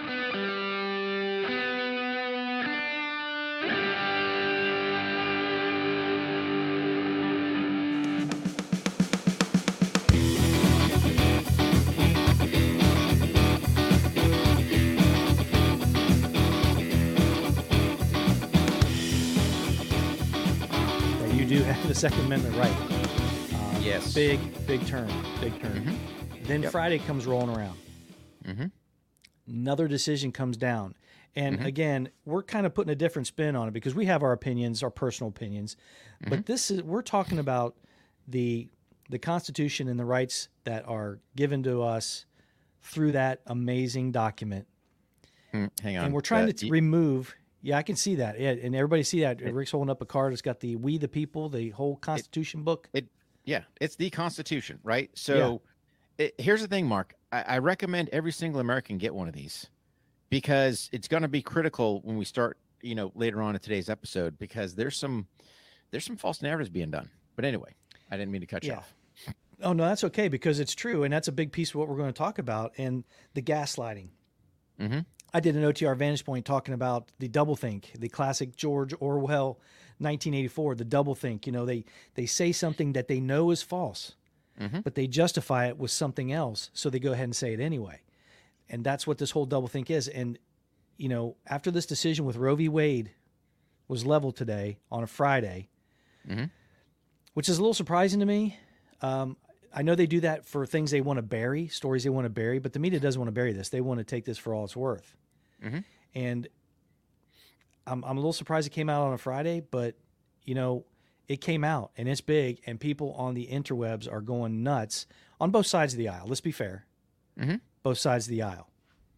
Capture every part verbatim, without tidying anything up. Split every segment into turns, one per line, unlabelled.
You do have the Second Amendment right. Uh,
Yes.
Big, big turn. Big turn.
Mhm.
Then
Yep.
Friday comes rolling around.
Mm-hmm.
Another decision comes down. And
Mhm.
again, we're kind of putting a different spin on it because we have our opinions, our personal opinions.
Mm-hmm.
But this is we're talking about the the Constitution and the rights that are given to us through that amazing document.
Mm, hang on.
And we're trying
Uh,
to
y-
remove. Yeah, I can see that. Yeah, and everybody see that. Rick's holding up a card. It's got the "We the People," the whole Constitution book.
It, yeah, it's the Constitution, right? So it, here's the thing, Mark. I, I recommend every single American get one of these because it's going to be critical when we start, you know, later on in today's episode because there's some there's some false narratives being done. But anyway, I didn't mean to cut you
Yeah.
off.
Oh no, that's okay because it's true, and that's a big piece of what we're going to talk about. And the gaslighting.
Mm-hmm.
I did an O T R Vantage Point talking about the doublethink, the classic George Orwell, nineteen eighty-four. The doublethink. You know, they they say something that they know is false,
Mhm.
but they justify it with something else, so they go ahead and say it anyway. And that's what this whole doublethink is. And you know, after this decision with Roe v. Wade was leveled today on a Friday,
Mhm.
which is a little surprising to me. Um, I know they do that for things they want to bury, stories they want to bury, but the media doesn't want to bury this. They want to take this for all it's worth.
Mhm.
And I'm, I'm a little surprised it came out on a Friday, but, you know, it came out and it's big, and people on the interwebs are going nuts on both sides of the aisle. Let's be fair.
Mhm.
Both sides of the aisle.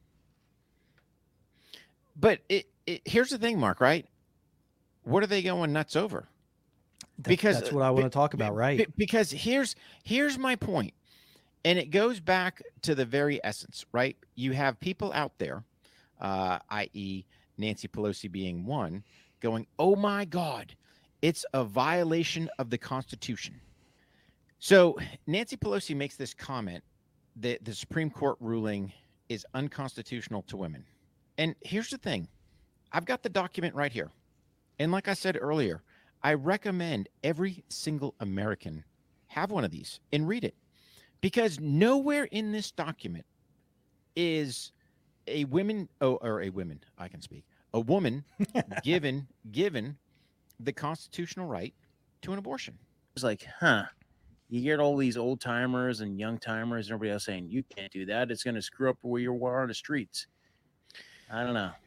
But it, it here's the thing, Mark. Right? What are they going nuts over?
That-
Because
that's what I want to talk about, right?
Be- Because here's here's my point, and it goes back to the very essence, right? You have people out there, uh, that is, Nancy Pelosi being one, going, "Oh my God, it's a violation of the Constitution." So Nancy Pelosi makes this comment that the Supreme Court ruling is unconstitutional to women, and here's the thing: I've got the document right here, and like I said earlier, I recommend every single American have one of these and read it because nowhere in this document is a women oh, or a woman, I can speak, a woman given given the constitutional right to an abortion.
It's like, huh? You get all these old timers and young timers and everybody else saying you can't do that. It's going to screw up where you are on the streets. I don't know.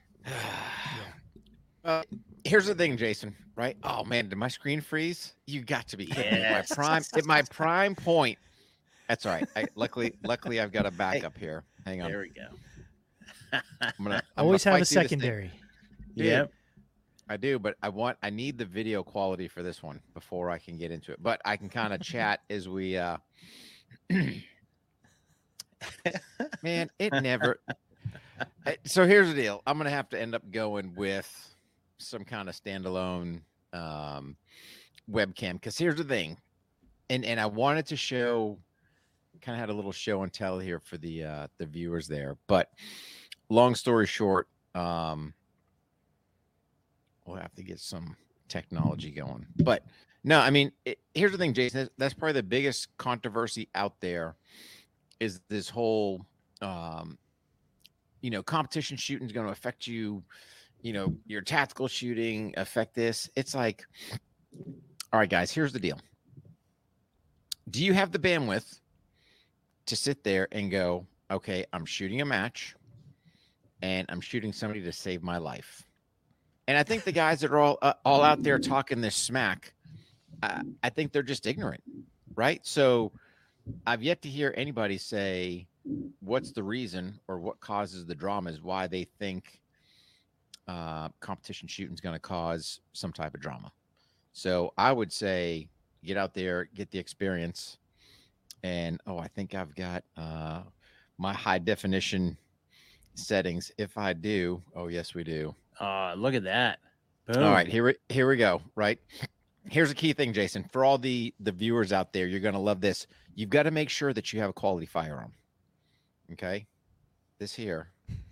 Uh, here's the thing, Jason. Right? Oh man, did my screen freeze? You got to be kidding me.
Yes.
My prime, at my prime point. That's all right. I, luckily, luckily, I've got a backup here. Hang on.
There we go.
I'm gonna I'm
Always
gonna
have a
fight through this thing.
secondary.
Dude,
Yep.
I do, but I want I need the video quality for this one before I can get into it. But I can kind of chat as we uh man, it never Uh, so here's the deal. I'm gonna have to end up going with some kind of standalone um webcam because here's the thing. And and I wanted to show kind of had a little show and tell here for the uh the viewers there. But long story short, um we'll have to get some technology going. But no, I mean, it, here's the thing, Jason. That's probably the biggest controversy out there is this whole, um, you know, competition shooting is going to affect you, you know, your tactical shooting affect this. It's like, all right, guys, here's the deal. Do you have the bandwidth to sit there and go, okay, I'm shooting a match and I'm shooting somebody to save my life? And I think the guys that are all uh, all out there talking this smack, uh, I think they're just ignorant, right? So I've yet to hear anybody say what's the reason or what causes the dramas, why they think uh, competition shooting is going to cause some type of drama. So I would say get out there, get the experience. And, oh, I think I've got uh, my high definition settings. If I do, oh, yes, we do.
Uh, look at that. Boom.
All right, here we here we go. Right, here's a key thing, Jason. For all the the viewers out there, you're gonna love this. You've got to make sure that you have a quality firearm. Okay, this here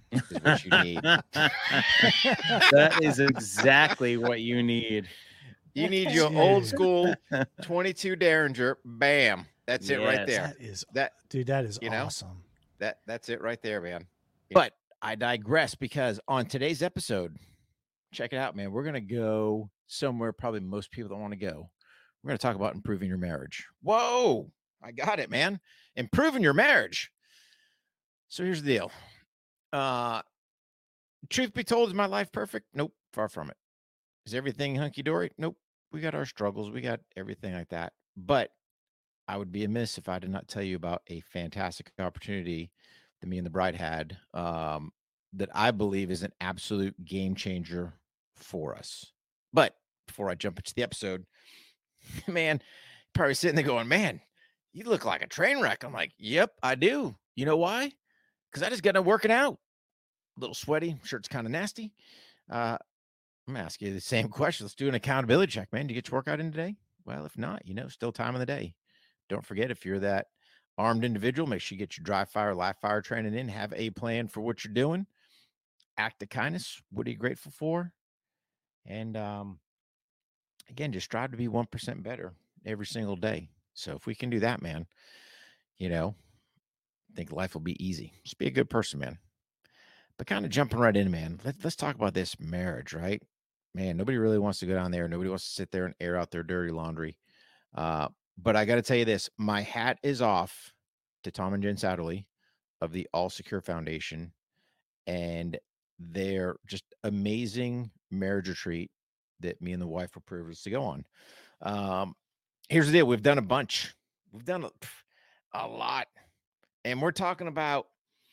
is what you need.
That is exactly what you need.
You need your old school twenty-two Derringer. Bam. That's it right
Yes.
there.
That is
That
dude, that is
You know?
awesome.
that that's it right there, man. But I digress, because on today's episode, check it out, man. We're gonna go somewhere probably most people don't want to go. We're gonna talk about improving your marriage. Whoa, I got it, man. Improving your marriage. So here's the deal. Uh truth be told, is my life perfect? Nope, far from it. Is everything hunky-dory? Nope. We got our struggles. We got everything like that. But I would be amiss if I did not tell you about a fantastic opportunity that me and the bride had, um, that I believe is an absolute game changer for us. But before I jump into the episode, man, probably sitting there going, man, you look like a train wreck. I'm like, yep, I do. You know why? Because I just got done working out. A little sweaty. Shirt's kind of nasty. Uh, I'm gonna ask you the same question. Let's do an accountability check, man. Did you get your workout in today? Well, if not, you know, still time of the day. Don't forget, if you're that armed individual, make sure you get your dry fire, live fire training in. Have a plan for what you're doing. Act of kindness. What are you grateful for? And um, again, just strive to be one percent better every single day. So if we can do that, man, you know, I think life will be easy. Just be a good person, man. But kind of jumping right in, man, let, let's talk about this marriage, right? Man, nobody really wants to go down there. Nobody wants to sit there and air out their dirty laundry. Uh, but I got to tell you this, my hat is off to Tom and Jen Satterley of the All Secure Foundation and their just amazing marriage retreat that me and the wife were privileged to go on. Um, here's the deal. We've done a bunch. We've done a, a lot. And we're talking about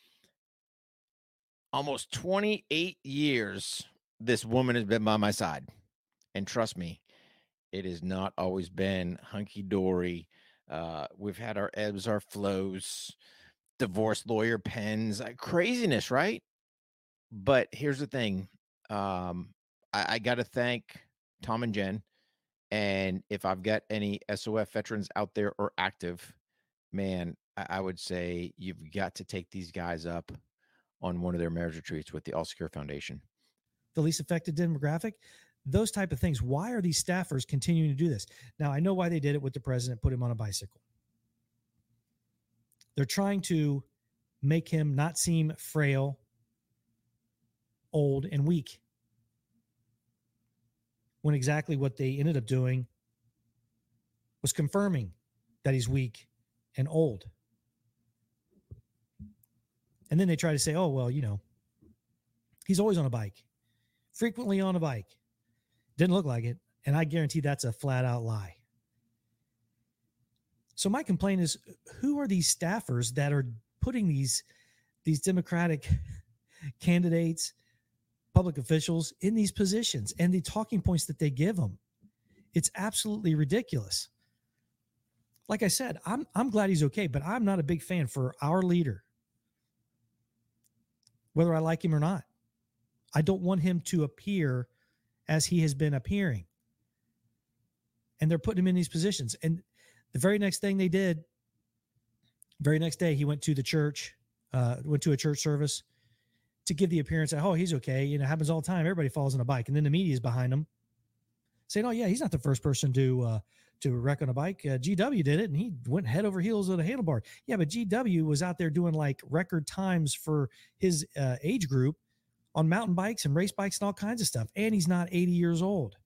almost twenty-eight years this woman has been by my side. And trust me, it has not always been hunky-dory. Uh, we've had our ebbs, our flows, divorce lawyer pens, uh, craziness, right? But here's the thing. Um, I, I got to thank Tom and Jen. And if I've got any S O F veterans out there or active, man, I, I would say you've got to take these guys up on one of their marriage retreats with the All Secure Foundation.
The least affected demographic, those type of things. Why are these staffers continuing to do this? Now, I know why they did it with the president, put him on a bicycle. They're trying to make him not seem frail, old, and weak. When exactly what they ended up doing was confirming that he's weak and old. And then they try to say, oh, well, you know, he's always on a bike, frequently on a bike. Didn't look like it. And I guarantee that's a flat out lie. So my complaint is, who are these staffers that are putting these, these Democratic candidates, public officials in these positions, and the talking points that they give them? It's absolutely ridiculous. Like I said, I'm, I'm glad he's okay, but I'm not a big fan for our leader, whether I like him or not. I don't want him to appear as he has been appearing. And they're putting him in these positions. And the very next thing they did, very next day, he went to the church, uh, went to a church service to give the appearance that, oh, he's okay. You know, it happens all the time. Everybody falls on a bike. And then the media is behind him saying, oh, yeah, he's not the first person to uh, to wreck on a bike. Uh, G W did it, and he went head over heels with a handlebar. Yeah, but G W was out there doing like record times for his uh, age group on mountain bikes and race bikes and all kinds of stuff. And he's not eighty years old.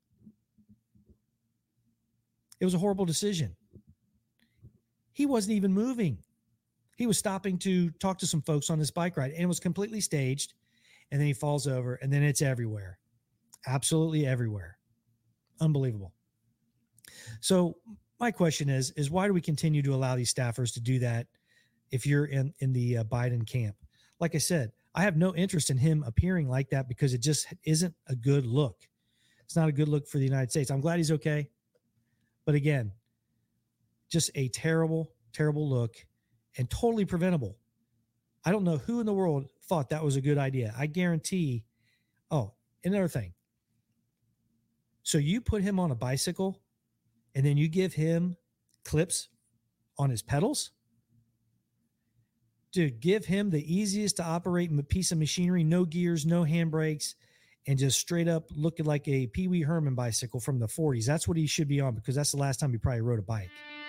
It was a horrible decision. He wasn't even moving. He was stopping to talk to some folks on this bike ride, and it was completely staged. And then he falls over, and then it's everywhere. Absolutely everywhere. Unbelievable. So my question is, is why do we continue to allow these staffers to do that if you're in, in the uh, Biden camp? Like I said, I have no interest in him appearing like that because it just isn't a good look. It's not a good look for the United States. I'm glad he's okay. But again, just a terrible, terrible look and totally preventable. I don't know who in the world thought that was a good idea. I guarantee. Oh, another thing. So you put him on a bicycle and then you give him clips on his pedals?
dude, give him the easiest to operate m- piece of machinery, no gears, no handbrakes, and just straight up looking like a Pee Wee Herman bicycle from the forties. That's what he should be on because that's the last time he probably rode a bike.